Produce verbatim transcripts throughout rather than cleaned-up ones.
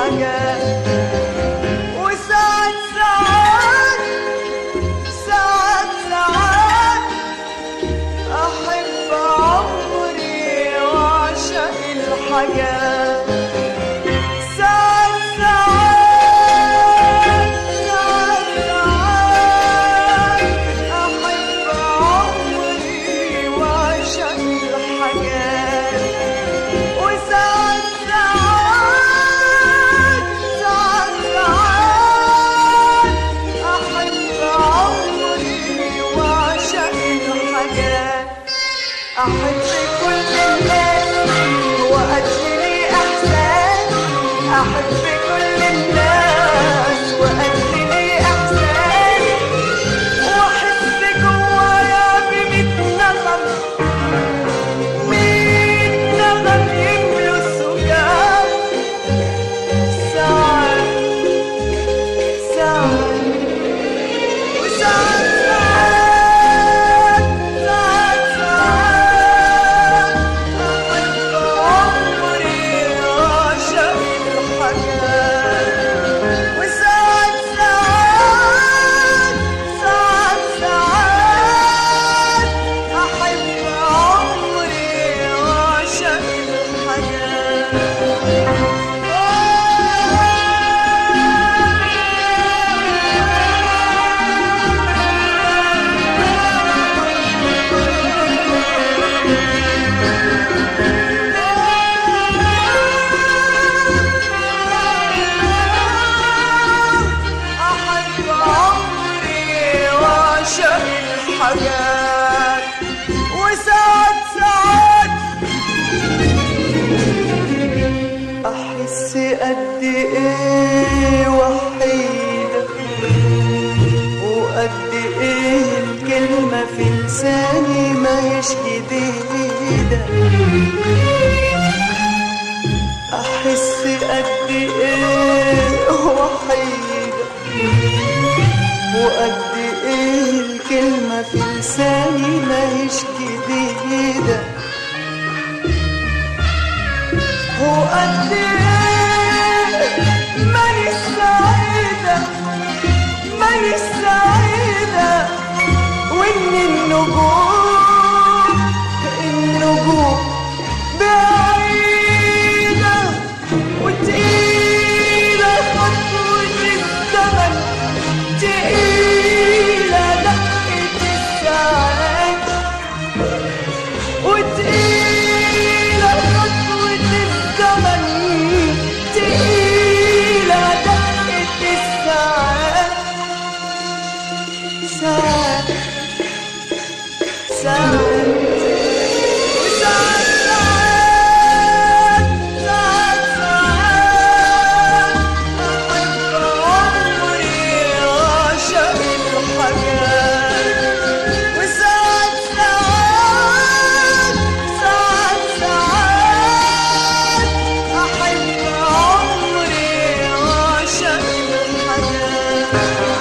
الحاجات. وساعات ساعات ساعات ساعات أحب عمري وأعشق الحاجات. ساعات ساعات ساعات ساعات أحب عمري وأعشق الحاجات. وساعات ساعات ساعات ساعات أحب عمري وأعشق الحاجات. أحب كل الناس وأجري إحساس. أحب كل الناس وأجري إحساس. وأحس جوايا بميت نغم، ميت نغم يملوا السجاد. ساعات ساعات وساعات ساعات ساعات أحب عمري وأعشق الحاجات. وساعات ساعات ساعات ساعات أحب عمري وأعشق الحاجات. أحب عمري وأعشق الحاجات. وساعات ساعات أحس قد إيه وحيدة، وقد إيه الكلمة في لساني ما هيش جديدة. أحس قد إيه وحيدة، وقد إيه الكلمة في لساني ما هيش جديدة. وقد إيه ماني سعيدة، ماني سعيدة. وإن النجوم النجوم بعيدة وتقيلة خطوة الزمن، تقيلة دقة الساعات. وتقيلة خطوة الزمن، تقيلة دقة الساعات. ساعات ساعات وساعات ساعات ساعات ساعات أحب عمري وأعشق الحاجات. وساعات ساعات ساعات ساعات أحب عمري وأعشق الحاجات.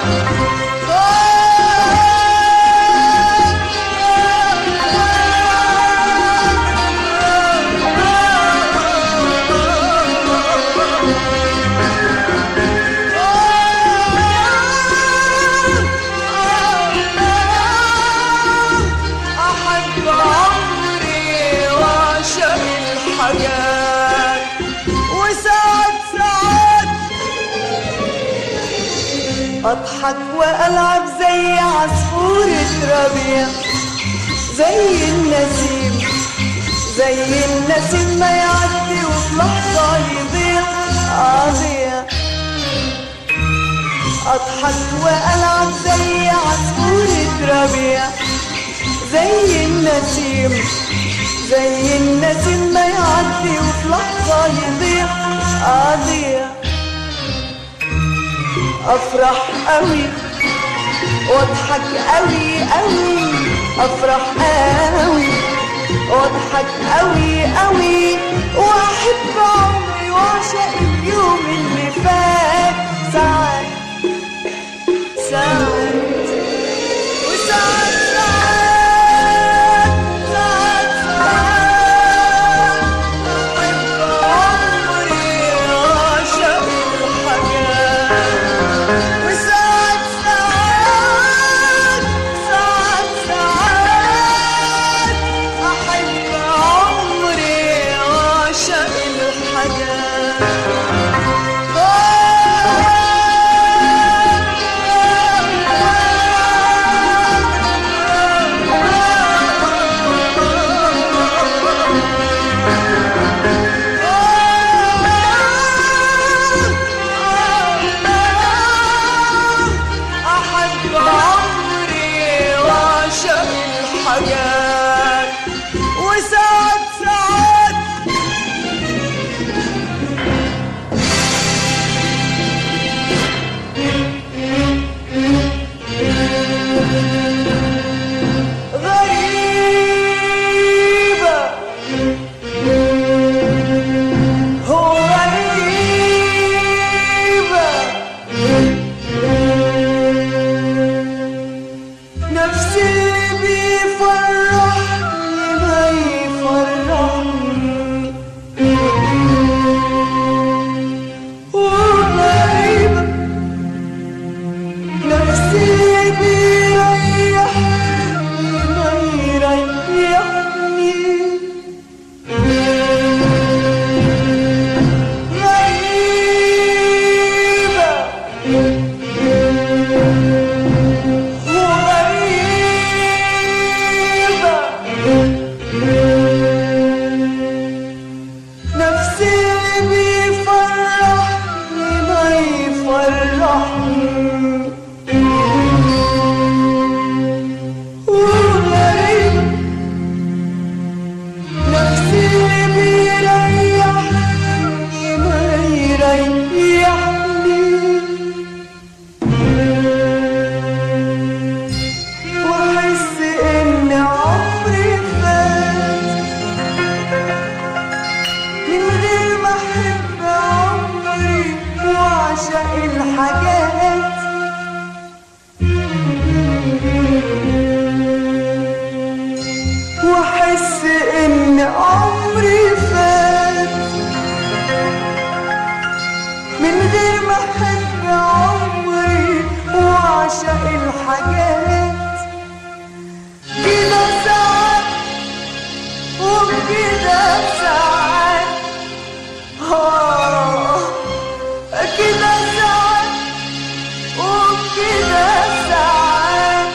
أحب عمري وأعشق الحاجات. وساعات ساعات أضحك وألعب زي عصفورة ربيع، زي النسيم، زي النسيم ما يعدي وفي لحظة يضيع. أضيع أضحك وألعب زي عصفورة ربيع، زي النسيم، زي النسيم ما يعدي وفي لحظة يضيع. أضيع أفرح قوي واضحك قوي قوي، أفرح قوي واضحك قوي قوي. وأحب عمري وأعشق اليوم اللي فات. ساعات ساعات وساعات ساعات ساعات ساعات أحب عمري وأعشق من غير ما احب عمري واعشق الحاجات. كده ساعات وكده ساعات، آه كده ساعات وكده ساعات،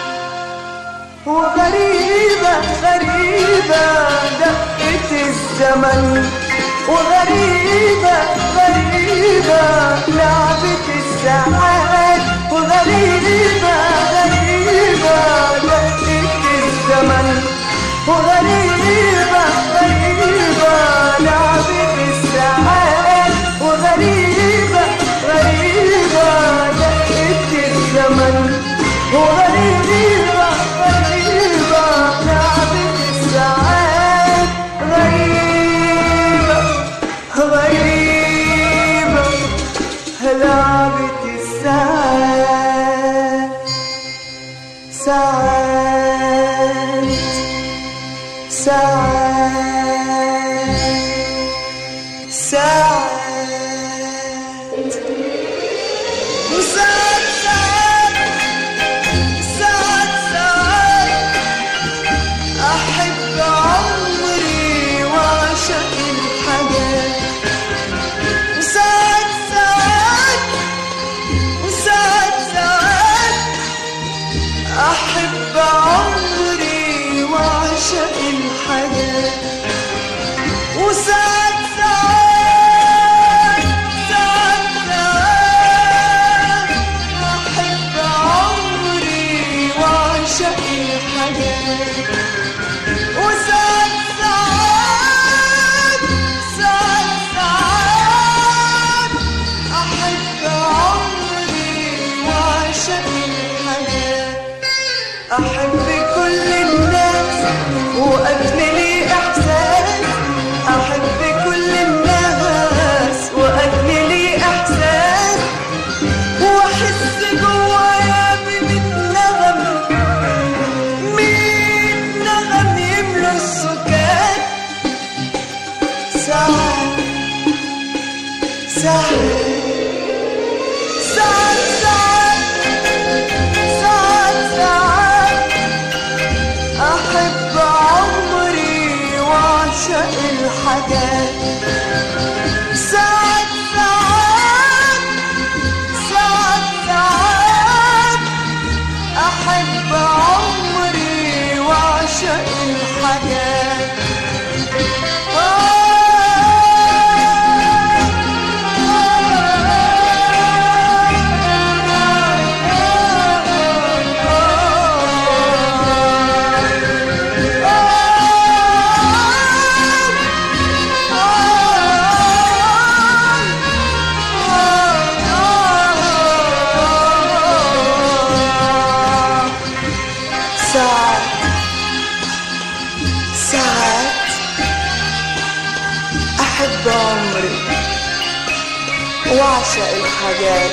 وغريبة غريبة دقة الزمن، وغريبة غريبة لعبة الساعات، وغريبة غريبة دقة الزمن، وغريبة غريبة لعبة الساعات، وغريبة غريبة دقة الزمن، وغريبة غريبة لعبة الساعات. غريبة غريبة لعبة الساعات. ساعات ساعات ساعات وساعات ساعات ساعات أحب عمري وأعشق الحاجات. وساعات ساعات وساعات ساعات أحب عمري وأعشق الحاجات. وساعات ساعات ساعات ساعات أحب عمري وأعشق الحاجات. وساعات ساعات ساعات ساعات أحب عمري وأعشق الحاجات. أحب كل الناس وأجني لي إحساس، أحب كل الناس وأجني لي إحساس، وأحس جوايا بميت نغم، ميت نغم يملوا السكات. ساعات ساعات ساعات ساعات ساعات أحب عمري وأعشق الحاجات. ساعات ساعات ساعات ساعات أحب عمري وأعشق الحاجات. ساعات ساعات أحب عمري وأعشق الحاجات.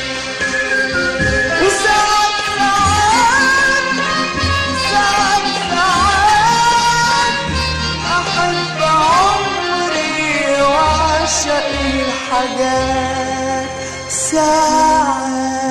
وساعات ساعات ساعات ساعات أحب عمري وأعشق الحاجات. ساعات